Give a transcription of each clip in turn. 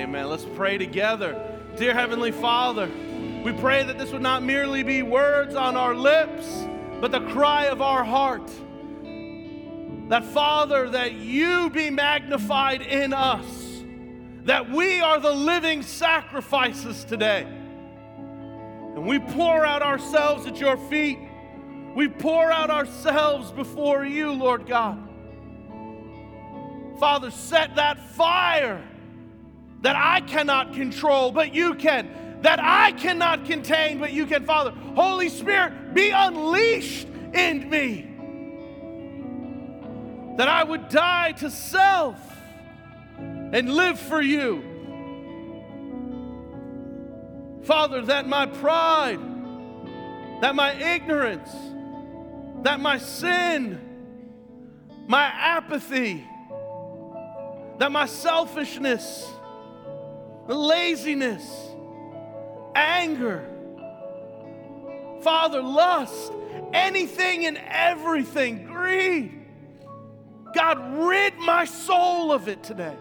Amen. Let's pray together. Dear Heavenly Father, we pray that this would not merely be words on our lips, but the cry of our heart. That, Father, that you be magnified in us, that we are the living sacrifices today. And we pour out ourselves at your feet. We pour out ourselves before you, Lord God. Father, set that fire that I cannot control, but you can. That I cannot contain, but you can. Father, Holy Spirit, be unleashed in me. That I would die to self and live for you. Father, that my pride, that my ignorance, that my sin, my apathy, that my selfishness, laziness, anger, Father, lust, anything and everything, greed, God, rid my soul of it today.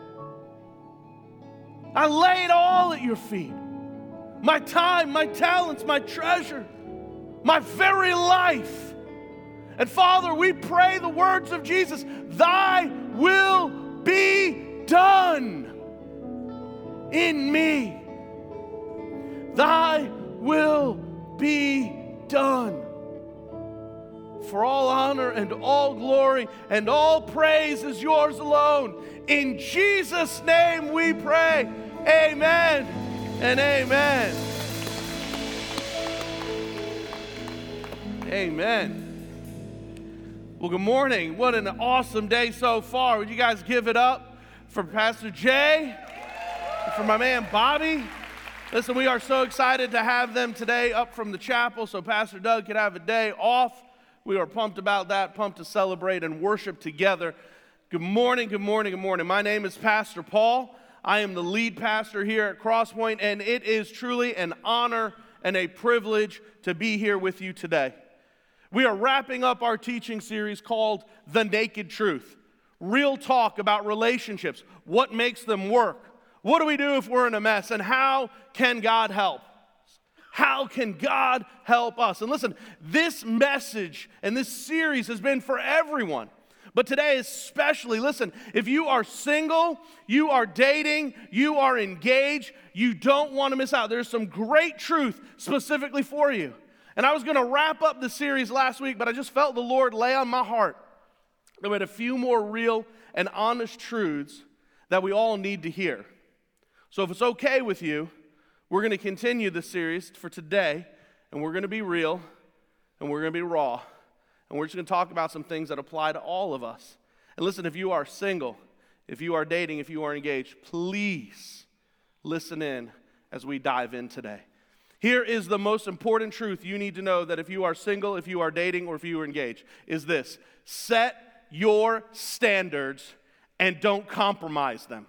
I lay it all at your feet. My time, my talents, my treasure, my very life. And Father, we pray the words of Jesus, thy will be done in me. Thy will be done. For all honor and all glory and all praise is yours alone. In Jesus' name we pray. Amen and amen. Amen. Well, good morning. What an awesome day so far. Would you guys give it up for Pastor Jay and for my man Bobby? Listen, we are so excited to have them today up from the chapel so Pastor Doug could have a day off. We are pumped about that, pumped to celebrate and worship together. Good morning, good morning, good morning. My name is Pastor Paul. I am the lead pastor here at Crosspoint, and it is truly an honor and a privilege to be here with you today. We are wrapping up our teaching series called The Naked Truth. Real talk about relationships, what makes them work. What do we do if we're in a mess, and how can God help? How can God help us? And listen, this message and this series has been for everyone. But today especially, listen, if you are single, you are dating, you are engaged, you don't want to miss out. There's some great truth specifically for you. And I was going to wrap up the series last week, but I just felt the Lord lay on my heart that we had a few more real and honest truths that we all need to hear. So if it's okay with you, we're going to continue this series for today, and we're going to be real, and we're going to be raw, and we're just going to talk about some things that apply to all of us. And listen, if you are single, if you are dating, if you are engaged, please listen in as we dive in today. Here is the most important truth you need to know that if you are single, if you are dating, or if you are engaged, is this: set your standards and don't compromise them.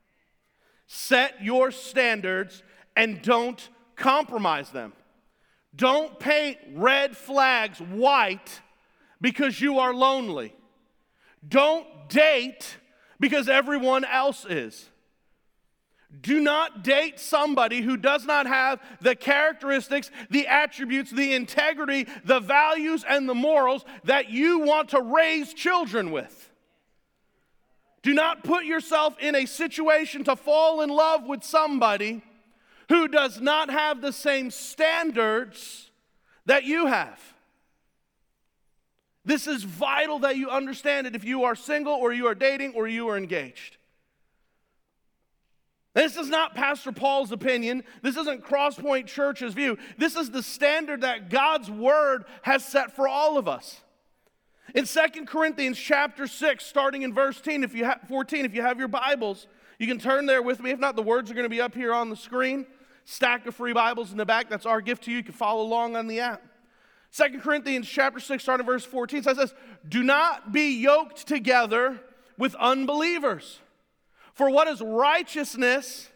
Set your standards and don't compromise them. Don't paint red flags white because you are lonely. Don't date because everyone else is. Do not date somebody who does not have the characteristics, the attributes, the integrity, the values, and the morals that you want to raise children with. Do not put yourself in a situation to fall in love with somebody who does not have the same standards that you have. This is vital that you understand it if you are single or you are dating or you are engaged. This is not Pastor Paul's opinion. This isn't Crosspoint Church's view. This is the standard that God's Word has set for all of us. In 2 Corinthians chapter 6, starting in verse 14, if you have your Bibles, you can turn there with me. If not, the words are going to be up here on the screen. Stack of free Bibles in the back. That's our gift to you. You can follow along on the app. 2 Corinthians chapter 6, starting in verse 14, says this: do not be yoked together with unbelievers. For what does righteousness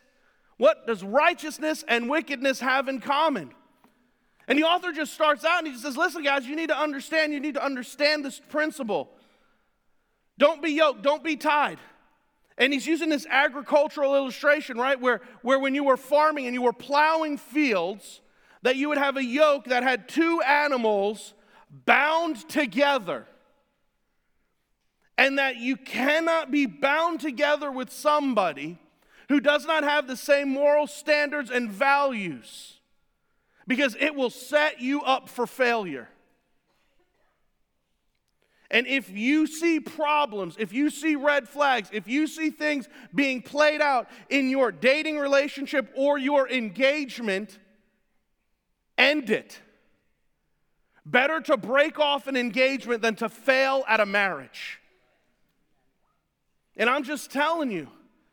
and wickedness have in common? And the author just starts out and he says, listen guys, you need to understand this principle. Don't be yoked, don't be tied. And he's using this agricultural illustration, right? Where when you were farming and you were plowing fields, that you would have a yoke that had two animals bound together. And that you cannot be bound together with somebody who does not have the same moral standards and values, because it will set you up for failure. And if you see problems, if you see red flags, if you see things being played out in your dating relationship or your engagement, end it. Better to break off an engagement than to fail at a marriage. And I'm just telling you,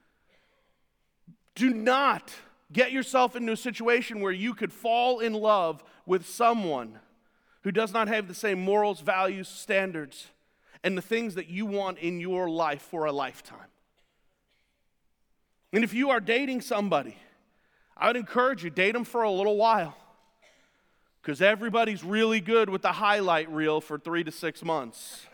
do not get yourself into a situation where you could fall in love with someone who does not have the same morals, values, standards, and the things that you want in your life for a lifetime. And if you are dating somebody, I would encourage you, date them for a little while. Because everybody's really good with the highlight reel for 3 to 6 months.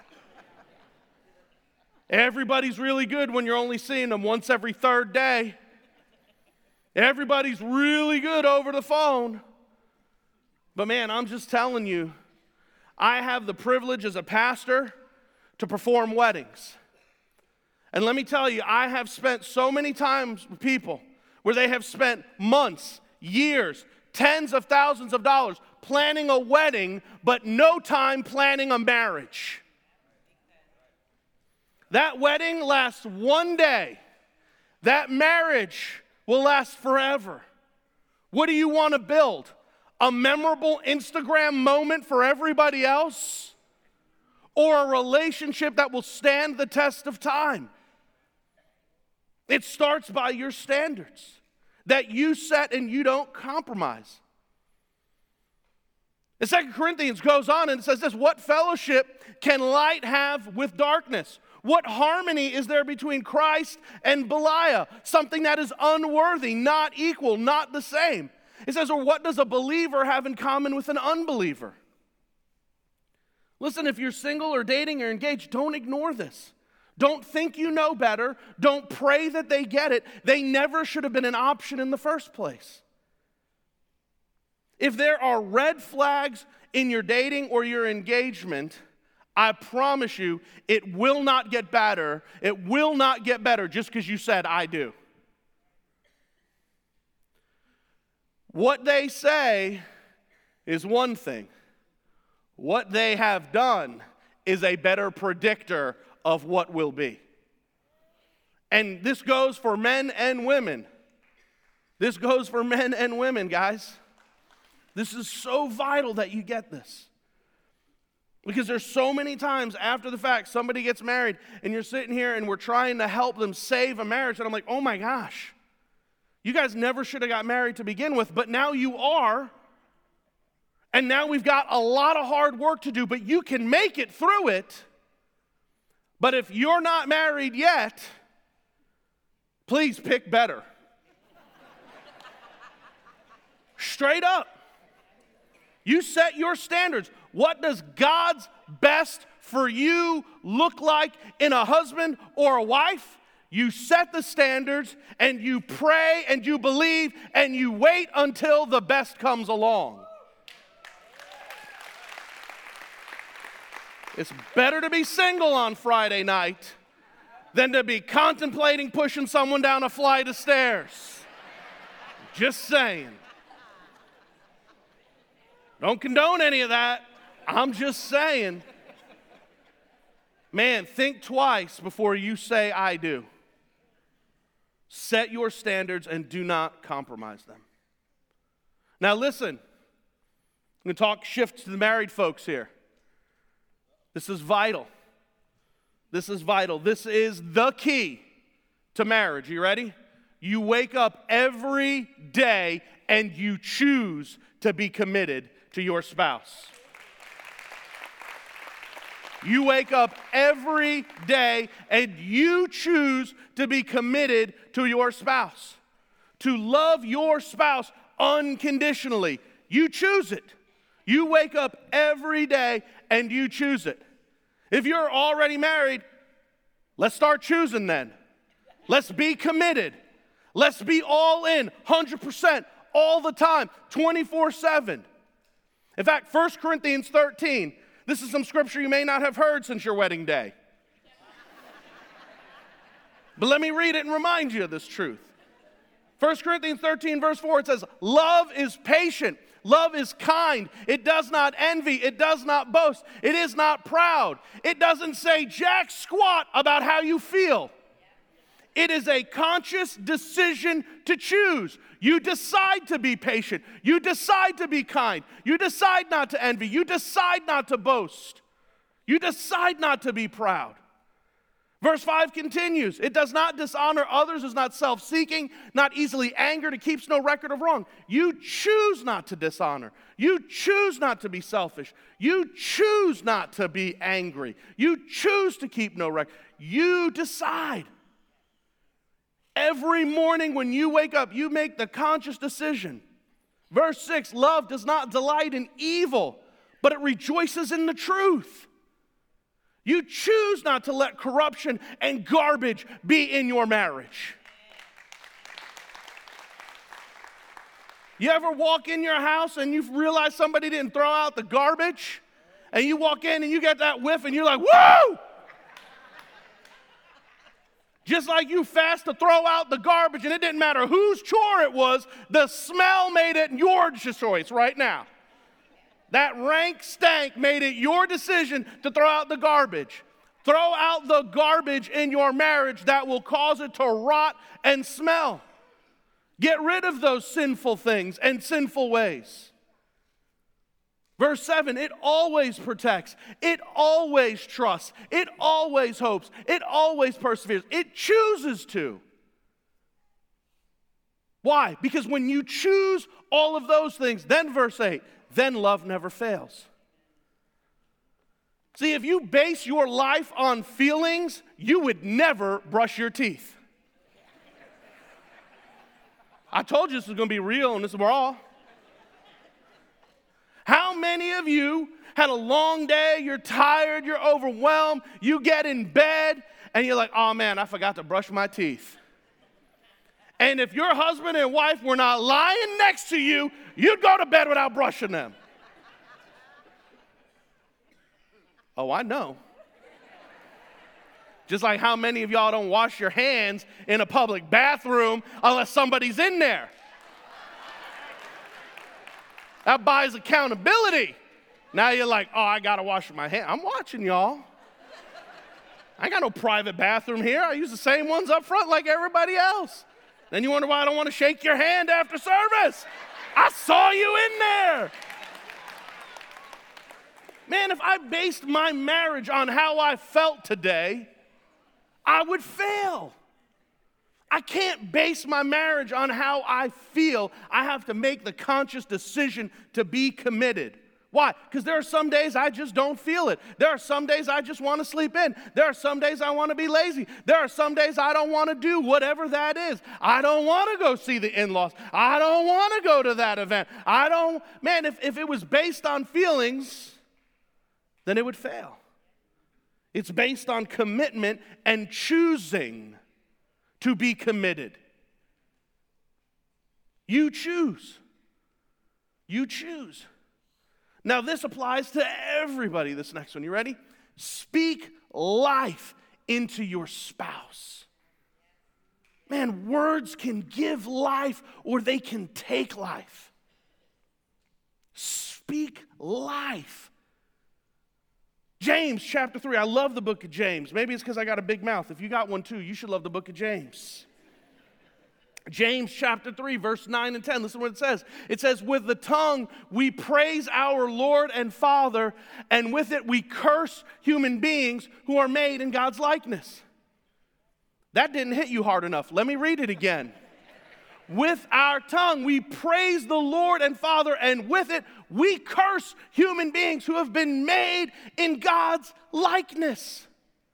Everybody's really good when you're only seeing them once every third day. Everybody's really good over the phone. But man, I'm just telling you, I have the privilege as a pastor to perform weddings. And let me tell you, I have spent so many times with people where they have spent months, years, tens of thousands of dollars planning a wedding, but no time planning a marriage. That wedding lasts one day. That marriage will last forever. What do you want to build? A memorable Instagram moment for everybody else? Or a relationship that will stand the test of time? It starts by your standards that you set and you don't compromise. The 2 Corinthians goes on and it says this: what fellowship can light have with darkness? What harmony is there between Christ and Belial? Something that is unworthy, not equal, not the same. It says, or what does a believer have in common with an unbeliever? Listen, if you're single or dating or engaged, don't ignore this. Don't think you know better. Don't pray that they get it. They never should have been an option in the first place. If there are red flags in your dating or your engagement, I promise you, it will not get better. It will not get better just because you said, I do. What they say is one thing. What they have done is a better predictor of what will be. And this goes for men and women. This goes for men and women, guys. This is so vital that you get this. Because there's so many times after the fact, somebody gets married and you're sitting here and we're trying to help them save a marriage. And I'm like, oh my gosh, you guys never should have got married to begin with, but now you are. And now we've got a lot of hard work to do, but you can make it through it. But if you're not married yet, please pick better. Straight up. You set your standards. What does God's best for you look like in a husband or a wife? You set the standards and you pray and you believe and you wait until the best comes along. It's better to be single on Friday night than to be contemplating pushing someone down a flight of stairs. Just saying. Don't condone any of that. I'm just saying. Man, think twice before you say I do. Set your standards and do not compromise them. Now listen, I'm going to shift to the married folks here. This is vital. This is vital. This is the key to marriage. You ready? You wake up every day and you choose to be committed to your spouse. You wake up every day and you choose to be committed to your spouse. To love your spouse unconditionally. You choose it. You wake up every day and you choose it. If you're already married, let's start choosing then. Let's be committed. Let's be all in, 100%, all the time, 24/7. In fact, 1 Corinthians 13, this is some scripture you may not have heard since your wedding day. But let me read it and remind you of this truth. 1 Corinthians 13, verse 4, it says, love is patient. Love is kind. It does not envy. It does not boast. It is not proud. It doesn't say jack squat about how you feel. It is a conscious decision to choose. You decide to be patient. You decide to be kind. You decide not to envy. You decide not to boast. You decide not to be proud. Verse 5 continues, it does not dishonor others, is not self-seeking, not easily angered, it keeps no record of wrong. You choose not to dishonor. You choose not to be selfish. You choose not to be angry. You choose to keep no record. You decide. Every morning when you wake up, you make the conscious decision. Verse 6, love does not delight in evil, but it rejoices in the truth. You choose not to let corruption and garbage be in your marriage. You ever walk in your house and you realize somebody didn't throw out the garbage? And you walk in and you get that whiff and you're like, whoa! Just like you fast to throw out the garbage and it didn't matter whose chore it was, the smell made it your choice right now. That rank stank made it your decision to throw out the garbage. Throw out the garbage in your marriage that will cause it to rot and smell. Get rid of those sinful things and sinful ways. Verse 7, it always protects. It always trusts. It always hopes. It always perseveres. It chooses to. Why? Because when you choose all of those things, then verse 8, then love never fails. See, if you base your life on feelings, you would never brush your teeth. I told you this was going to be real and this is raw. How many of you had a long day, you're tired, you're overwhelmed, you get in bed, and you're like, oh man, I forgot to brush my teeth. And if your husband and wife were not lying next to you, you'd go to bed without brushing them. Oh, I know. Just like how many of y'all don't wash your hands in a public bathroom unless somebody's in there. That buys accountability. Now you're like, oh, I got to wash my hands. I'm watching y'all. I ain't got no private bathroom here. I use the same ones up front like everybody else. Then you wonder why I don't want to shake your hand after service. I saw you in there. Man, if I based my marriage on how I felt today, I would fail. I can't base my marriage on how I feel. I have to make the conscious decision to be committed. Why? Because there are some days I just don't feel it. There are some days I just want to sleep in. There are some days I want to be lazy. There are some days I don't want to do whatever that is. I don't want to go see the in-laws. I don't want to go to that event. Man, if it was based on feelings, then it would fail. It's based on commitment and choosing to be committed. You choose. You choose. Now, this applies to everybody, this next one. You ready? Speak life into your spouse. Man, words can give life or they can take life. Speak life. James chapter 3. I love the book of James. Maybe it's because I got a big mouth. If you got one too, you should love the book of James. James chapter 3, verse 9 and 10. Listen to what it says. It says, with the tongue we praise our Lord and Father, and with it we curse human beings who are made in God's likeness. That didn't hit you hard enough. Let me read it again. With our tongue we praise the Lord and Father, and with it we curse human beings who have been made in God's likeness.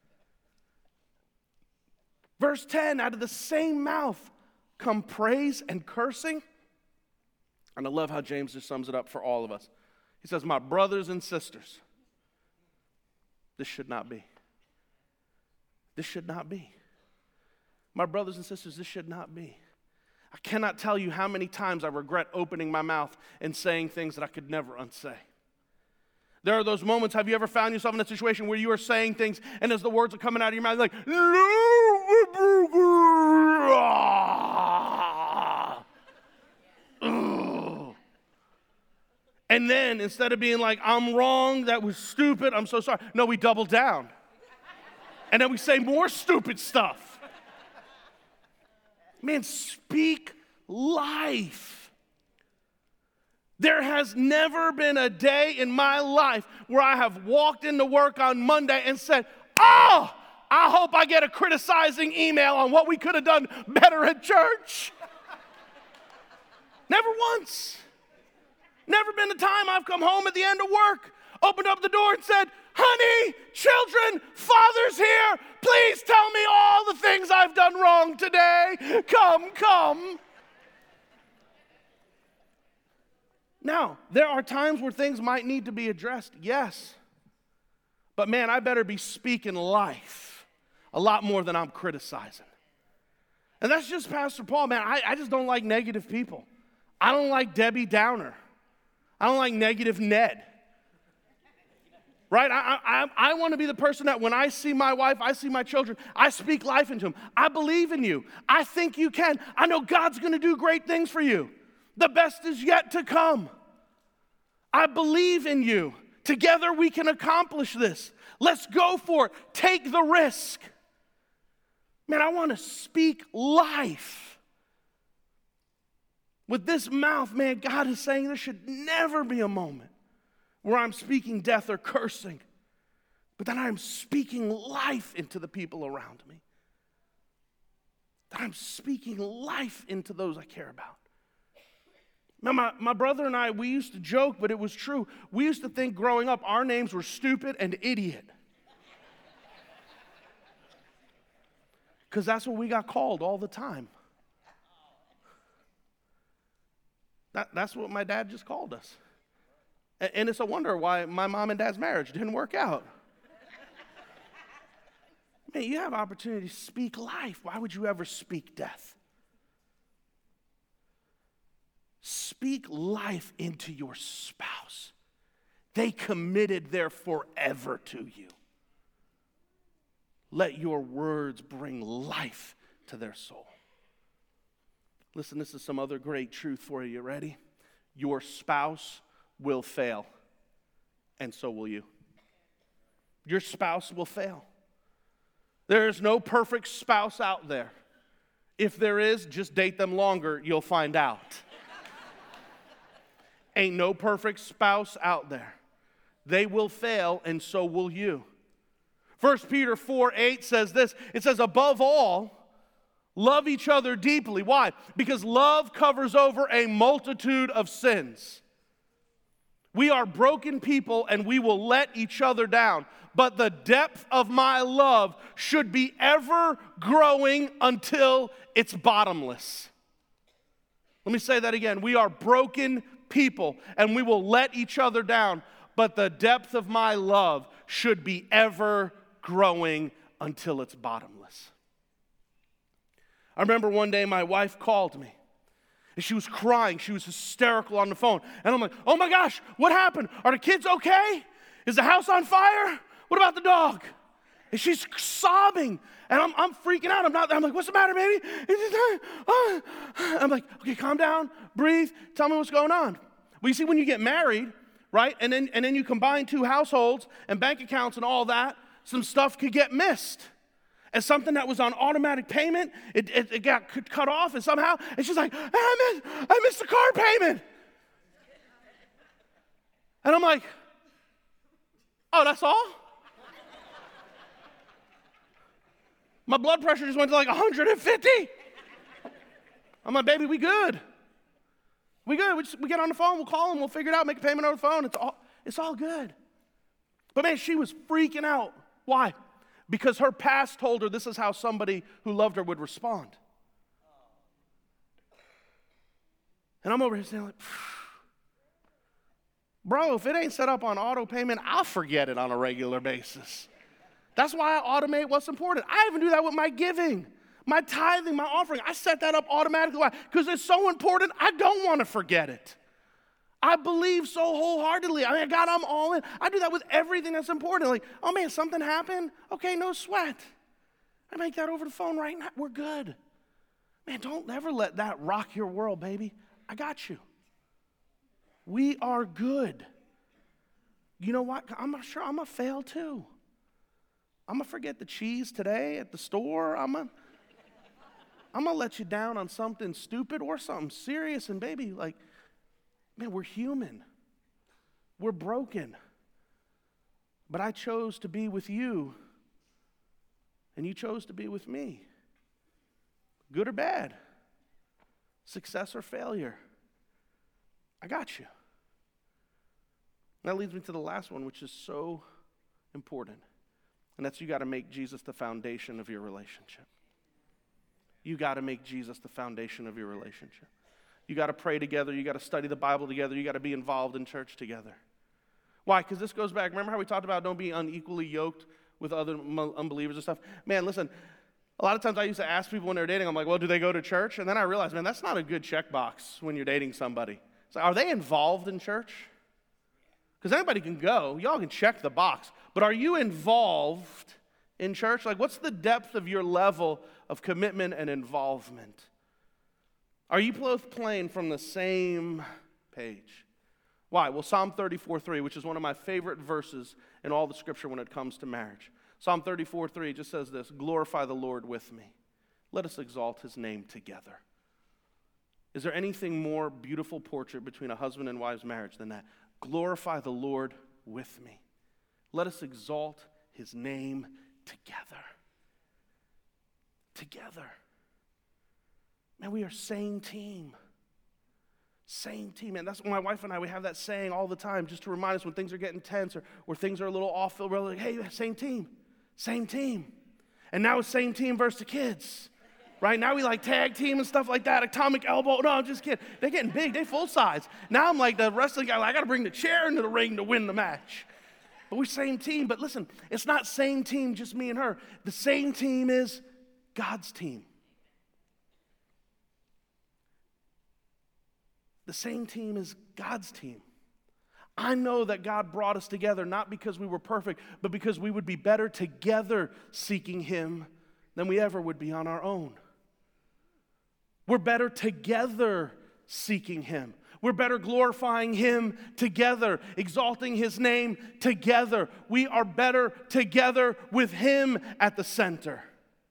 Verse 10, out of the same mouth come praise and cursing. And I love how James just sums it up for all of us. He says, my brothers and sisters, this should not be. This should not be. My brothers and sisters, this should not be. I cannot tell you how many times I regret opening my mouth and saying things that I could never unsay. There are those moments, have you ever found yourself in a situation where you are saying things, and as the words are coming out of your mouth, you're like, and then instead of being like, I'm wrong, that was stupid, I'm so sorry, no, we double down. And then we say more stupid stuff. Man, speak life. There has never been a day in my life where I have walked into work on Monday and said, oh, I hope I get a criticizing email on what we could have done better at church. Never once. Never been a time I've come home at the end of work, opened up the door and said, honey, children, father's here. Please tell me all the things I've done wrong today. Come. Now, there are times where things might need to be addressed, yes. But man, I better be speaking life a lot more than I'm criticizing. And that's just Pastor Paul, man. I just don't like negative people. I don't like Debbie Downer. I don't like negative Ned. Right? I want to be the person that when I see my wife, I see my children, I speak life into them. I believe in you. I think you can. I know God's going to do great things for you. The best is yet to come. I believe in you. Together we can accomplish this. Let's go for it. Take the risk. Man, I want to speak life. With this mouth, man, God is saying there should never be a moment where I'm speaking death or cursing, but that I'm speaking life into the people around me. That I'm speaking life into those I care about. Now, my brother and I, we used to joke, but it was true. We used to think growing up our names were stupid and idiot. Because that's what we got called all the time. That's what my dad just called us. And it's a wonder why my mom and dad's marriage didn't work out. Man, you have opportunity to speak life. Why would you ever speak death? Speak life into your spouse. They committed their forever to you. Let your words bring life to their soul. Listen, this is some other great truth for you. You ready? Your spouse will fail, and so will you. Your spouse will fail. There is no perfect spouse out there. If there is, just date them longer, you'll find out. Ain't no perfect spouse out there. They will fail, and so will you. 1 Peter 4:8 says this. It says, above all, love each other deeply. Why? Because love covers over a multitude of sins. We are broken people and we will let each other down. But the depth of my love should be ever growing until it's bottomless. Let me say that again. We are broken people and we will let each other down. But the depth of my love should be ever growing until it's bottomless. I remember one day my wife called me. And she was crying. She was hysterical on the phone. And I'm like, oh my gosh, what happened? Are the kids okay? Is the house on fire? What about the dog? And she's sobbing. And I'm freaking out. I'm like, what's the matter, baby? I'm like, okay, calm down, breathe, tell me what's going on. Well, you see, when you get married, right, and then you combine two households and bank accounts and all that, some stuff could get missed. And something that was on automatic payment, it got cut off, and somehow, and she's like, I missed the car payment. And I'm like, oh, that's all? My blood pressure just went to like 150. I'm like, baby, we good. We good. We get on the phone, we'll call them, we'll figure it out, make a payment over the phone. It's all good. But man, she was freaking out. Why? Because her past told her this is how somebody who loved her would respond. And I'm over here saying, like, bro, if it ain't set up on auto payment, I'll forget it on a regular basis. That's why I automate what's important. I even do that with my giving. My tithing, my offering, I set that up automatically. Why? Because it's so important, I don't want to forget it. I believe so wholeheartedly. I mean, God, I'm all in. I do that with everything that's important. Like, oh man, something happened? Okay, no sweat. I make that over the phone right now. We're good. Man, don't ever let that rock your world, baby. I got you. We are good. You know what? I'm sure I'm going to fail too. I'm going to forget the cheese today at the store. I'm going to let you down on something stupid or something serious. And baby, like, man, we're human. We're broken. But I chose to be with you, and you chose to be with me. Good or bad, success or failure, I got you. And that leads me to the last one, which is so important. And that's you got to make Jesus the foundation of your relationship. You got to make Jesus the foundation of your relationship. You got to pray together. You got to study the Bible together. You got to be involved in church together. Why? Because this goes back. Remember how we talked about don't be unequally yoked with other unbelievers and stuff? Man, listen, a lot of times I used to ask people when they're dating, I'm like, well, do they go to church? And then I realized, man, that's not a good checkbox when you're dating somebody. So are they involved in church? Because anybody can go. Y'all can check the box. But are you involved in church? Like, what's the depth of your level of commitment and involvement? Are you both playing from the same page? Why? Well, Psalm 34:3, which is one of my favorite verses in all the scripture when it comes to marriage. Psalm 34:3 just says this: glorify the Lord with me. Let us exalt his name together. Is there anything more beautiful portrait between a husband and wife's marriage than that? Glorify the Lord with me. Let us exalt his name together. Together. Man, we are same team. Same team. And that's my wife and I, we have that saying all the time just to remind us when things are getting tense or things are a little off. We're like, hey, same team. Same team. And now it's same team versus the kids. Right? Now we like tag team and stuff like that. Atomic elbow. No, I'm just kidding. They're getting big. They full size. Now I'm like the wrestling guy. Like, I got to bring the chair into the ring to win the match. But we're same team. But listen, it's not same team, just me and her. The same team is God's team. The same team is God's team. I know that God brought us together not because we were perfect, but because we would be better together seeking him than we ever would be on our own. We're better together seeking him. We're better glorifying him together, exalting his name together. We are better together with him at the center.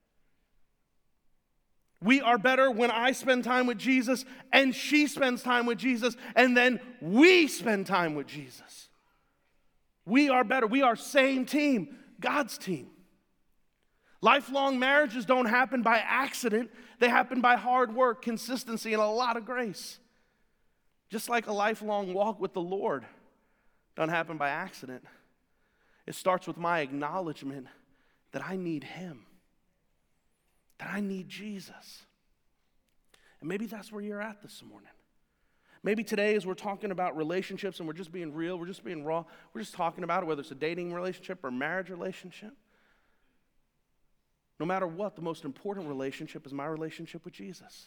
We are better when I spend time with Jesus and she spends time with Jesus and then we spend time with Jesus. We are better. We are same team, God's team. Lifelong marriages don't happen by accident. They happen by hard work, consistency, and a lot of grace. Just like a lifelong walk with the Lord don't happen by accident. It starts with my acknowledgement that I need him. That I need Jesus. And maybe that's where you're at this morning. Maybe today as we're talking about relationships and we're just being real, we're just being raw, we're just talking about it, whether it's a dating relationship or marriage relationship. No matter what, the most important relationship is my relationship with Jesus.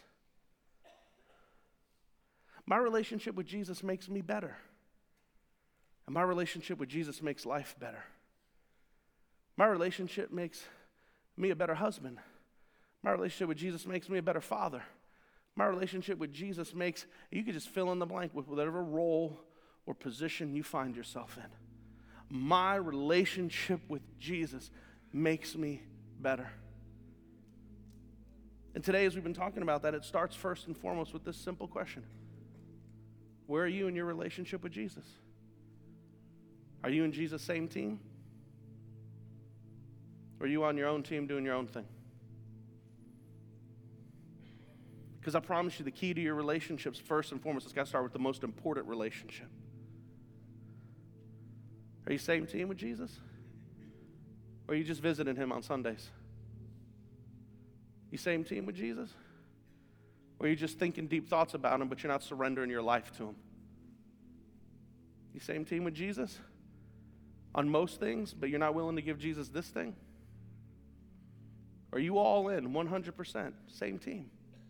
My relationship with Jesus makes me better. And my relationship with Jesus makes life better. My relationship makes me a better husband. My relationship with Jesus makes me a better father. My relationship with Jesus makes, you can just fill in the blank with whatever role or position you find yourself in. My relationship with Jesus makes me better. And today, as we've been talking about that, it starts first and foremost with this simple question. Where are you in your relationship with Jesus? Are you and Jesus same team? Or are you on your own team doing your own thing? Because I promise you, the key to your relationships, first and foremost, it's got to start with the most important relationship. Are you same team with Jesus? Or are you just visiting him on Sundays? You same team with Jesus? Or are you just thinking deep thoughts about him, but you're not surrendering your life to him? You same team with Jesus? On most things, but you're not willing to give Jesus this thing? Are you all in 100%? Same team.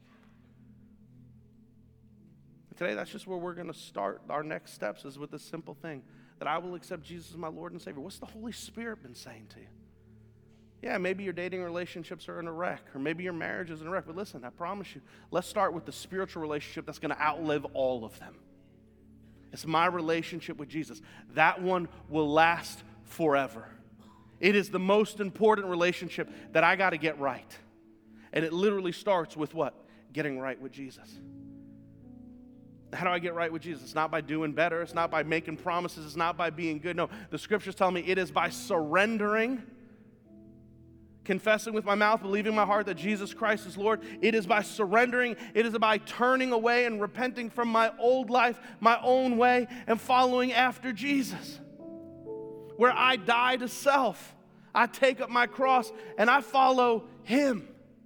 And today, that's just where we're going to start. Our next steps is with this simple thing, that I will accept Jesus as my Lord and Savior. What's the Holy Spirit been saying to you? Yeah, maybe your dating relationships are in a wreck, or maybe your marriage is in a wreck. But listen, I promise you, let's start with the spiritual relationship that's going to outlive all of them. It's my relationship with Jesus. That one will last forever. It is the most important relationship that I got to get right. And it literally starts with what? Getting right with Jesus. How do I get right with Jesus? It's not by doing better. It's not by making promises. It's not by being good. No, the scriptures tell me it is by surrendering, confessing with my mouth, believing in my heart that Jesus Christ is Lord. It is by surrendering. It is by turning away and repenting from my old life, my own way, and following after Jesus. Where I die to self. I take up my cross and I follow Him.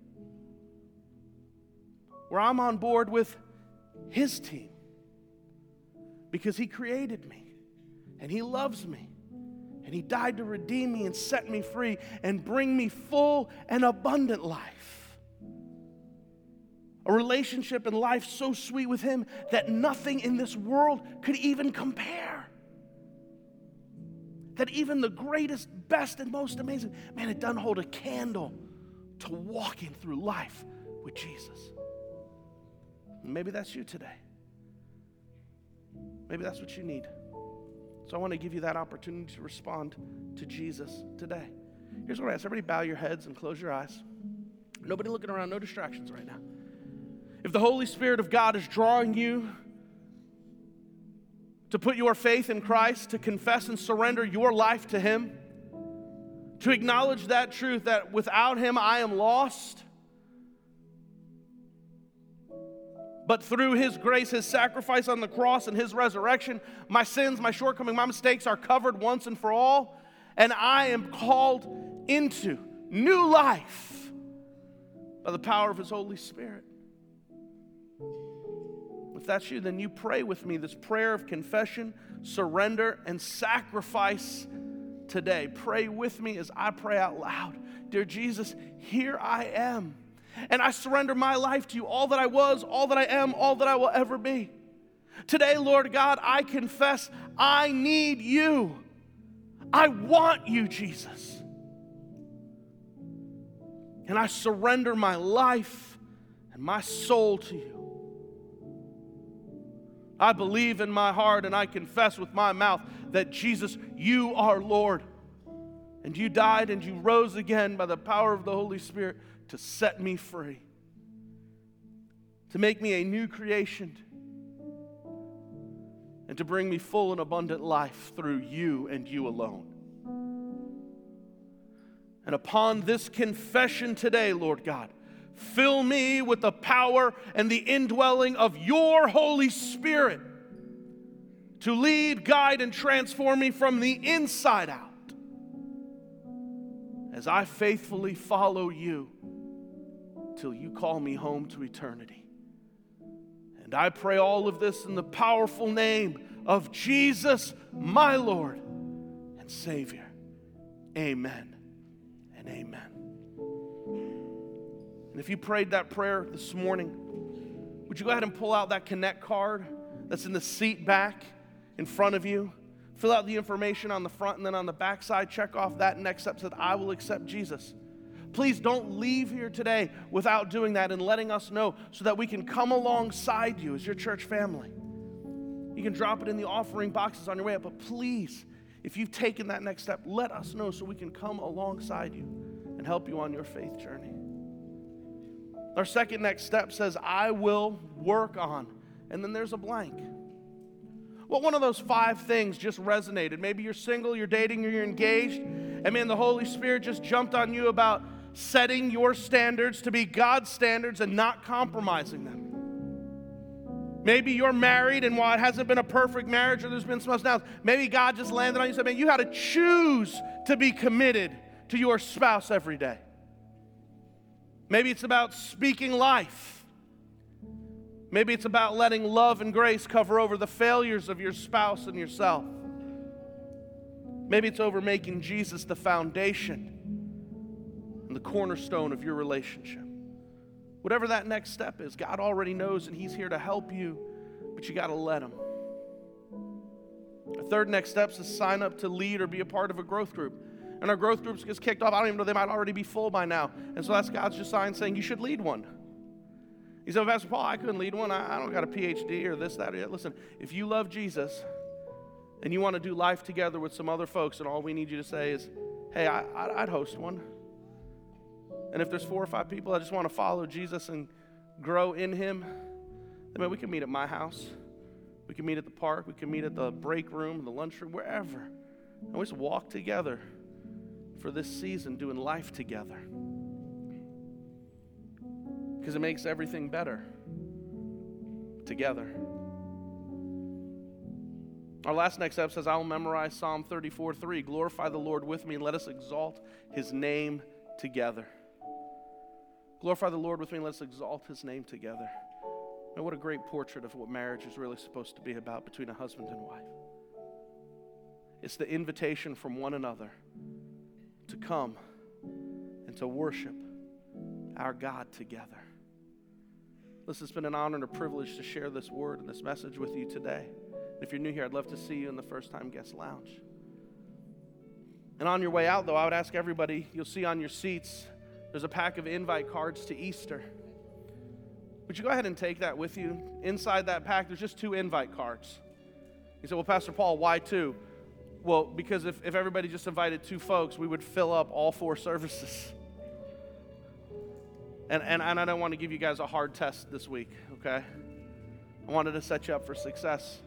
Where I'm on board with His team. Because He created me. And He loves me. And He died to redeem me and set me free and bring me full and abundant life. A relationship and life so sweet with Him that nothing in this world could even compare. That even the greatest, best, and most amazing, man, it doesn't hold a candle to walking through life with Jesus. And maybe that's you today. Maybe that's what you need. So I want to give you that opportunity to respond to Jesus today. Here's what I ask. Everybody bow your heads and close your eyes. Nobody looking around, no distractions right now. If the Holy Spirit of God is drawing you to put your faith in Christ, to confess and surrender your life to Him, to acknowledge that truth that without Him I am lost, but through His grace, His sacrifice on the cross and His resurrection, my sins, my shortcomings, my mistakes are covered once and for all, and I am called into new life by the power of His Holy Spirit. If that's you, then you pray with me this prayer of confession, surrender, and sacrifice today. Pray with me as I pray out loud. Dear Jesus, here I am. And I surrender my life to you, all that I was, all that I am, all that I will ever be. Today, Lord God, I confess I need you. I want you, Jesus. And I surrender my life and my soul to you. I believe in my heart and I confess with my mouth that Jesus, you are Lord. And you died and you rose again by the power of the Holy Spirit to set me free. To make me a new creation. And to bring me full and abundant life through you and you alone. And upon this confession today, Lord God, fill me with the power and the indwelling of your Holy Spirit to lead, guide, and transform me from the inside out as I faithfully follow you till you call me home to eternity. And I pray all of this in the powerful name of Jesus, my Lord and Savior. Amen and amen. And if you prayed that prayer this morning, would you go ahead and pull out that Connect card that's in the seat back in front of you? Fill out the information on the front and then on the back side, check off that next step that I will accept Jesus. Please don't leave here today without doing that and letting us know so that we can come alongside you as your church family. You can drop it in the offering boxes on your way up, but please, if you've taken that next step, let us know so we can come alongside you and help you on your faith journey. Our second next step says, I will work on, and then there's a blank. What one of those 5 things just resonated? Maybe you're single, you're dating, or you're engaged, and man, the Holy Spirit just jumped on you about setting your standards to be God's standards and not compromising them. Maybe you're married, and while it hasn't been a perfect marriage or there's been some else, maybe God just landed on you and said, man, you got to choose to be committed to your spouse every day. Maybe it's about speaking life. Maybe it's about letting love and grace cover over the failures of your spouse and yourself. Maybe it's over making Jesus the foundation and the cornerstone of your relationship. Whatever that next step is, God already knows, and He's here to help you, but you got to let Him. The third next step is to sign up to lead or be a part of a growth group. And our growth groups gets kicked off. I don't even know, they might already be full by now. And so that's God's just sign saying you should lead one. He said, Pastor Paul, I couldn't lead one. I don't got a PhD or this, that, or that. Listen, if you love Jesus and you want to do life together with some other folks, and all we need you to say is, hey, I'd host one. And if there's 4 or 5 people that just want to follow Jesus and grow in Him, then we can meet at my house. We can meet at the park. We can meet at the break room, the lunchroom, wherever. And we just walk together for this season, doing life together. Because it makes everything better together. Our last next step says, I will memorize Psalm 34:3. Glorify the Lord with me and let us exalt His name together. Glorify the Lord with me and let us exalt His name together. And what a great portrait of what marriage is really supposed to be about between a husband and wife. It's the invitation from one another to come and to worship our God together. Listen, it's been an honor and a privilege to share this word and this message with you today. If you're new here, I'd love to see you in the First Time Guest Lounge. And on your way out, though, I would ask everybody, you'll see on your seats, there's a pack of invite cards to Easter. Would you go ahead and take that with you? Inside that pack, there's just 2 invite cards. You say, well, Pastor Paul, why 2? Well, because if everybody just invited 2 folks, we would fill up all 4 services. And I don't want to give you guys a hard test this week, okay? I wanted to set you up for success.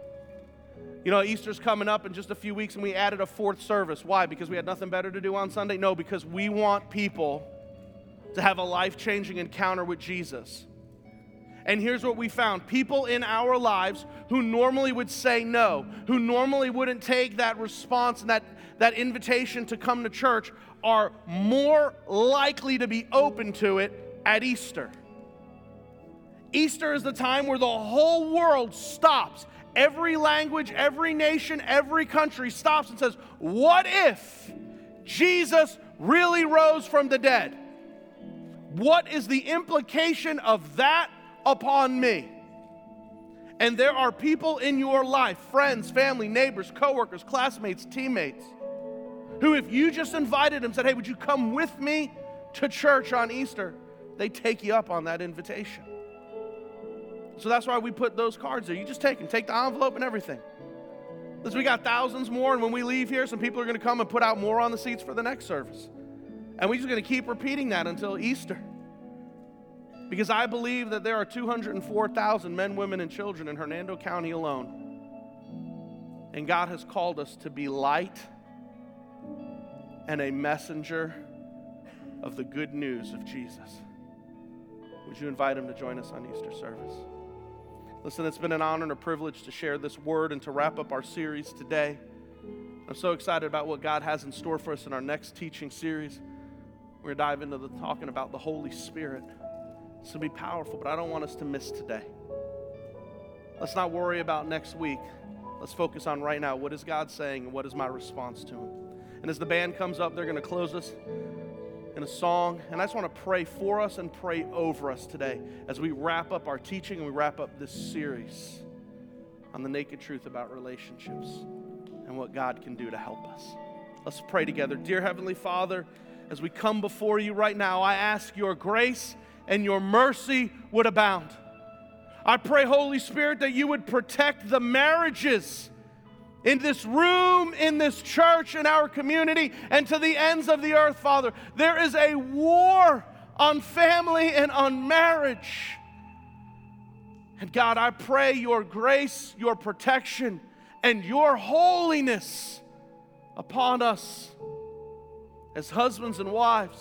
You know, Easter's coming up in just a few weeks, and we added a 4th service. Why? Because we had nothing better to do on Sunday? No, because we want people to have a life-changing encounter with Jesus. And here's what we found. People in our lives who normally would say no, who normally wouldn't take that response and that invitation to come to church, are more likely to be open to it at Easter. Easter is the time where the whole world stops. Every language, every nation, every country stops and says, what if Jesus really rose from the dead? What is the implication of that upon me? And there are people in your life, friends, family, neighbors, coworkers, classmates, teammates, who if you just invited them, said, hey, would you come with me to church on Easter? They take you up on that invitation. So that's why we put those cards there. You just take them. Take the envelope and everything. Because we got thousands more, and when we leave here, some people are going to come and put out more on the seats for the next service. And we're just going to keep repeating that until Easter. Because I believe that there are 204,000 men, women, and children in Hernando County alone. And God has called us to be light and a messenger of the good news of Jesus. Would you invite him to join us on Easter service? Listen, it's been an honor and a privilege to share this word and to wrap up our series today. I'm so excited about what God has in store for us in our next teaching series. We're going to dive into talking about the Holy Spirit. This will be powerful, but I don't want us to miss today. Let's not worry about next week. Let's focus on right now. What is God saying and what is my response to him? And as the band comes up, they're going to close us in a song. And I just want to pray for us and pray over us today as we wrap up our teaching and we wrap up this series on the naked truth about relationships and what God can do to help us. Let's pray together. Dear Heavenly Father, as we come before you right now, I ask your grace and your mercy would abound. I pray, Holy Spirit, that you would protect the marriages in this room, in this church, in our community, and to the ends of the earth, Father. There is a war on family and on marriage. And God, I pray your grace, your protection, and your holiness upon us as husbands and wives.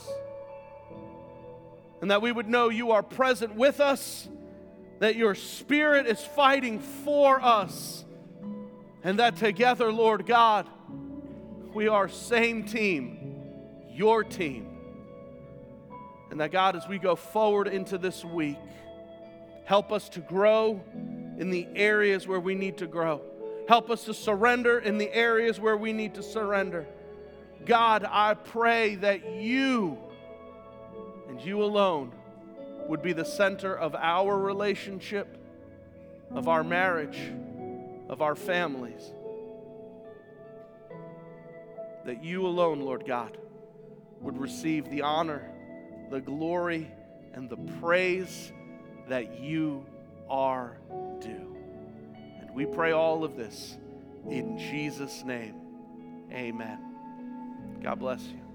And that we would know you are present with us, that your Spirit is fighting for us, and that together, Lord God, we are same team, your team. And that, God, as we go forward into this week, help us to grow in the areas where we need to grow. Help us to surrender in the areas where we need to surrender. God, I pray that you and you alone would be the center of our relationship, of our marriage, of our families. That you alone, Lord God, would receive the honor, the glory, and the praise that you are due. And we pray all of this in Jesus' name. Amen. God bless you.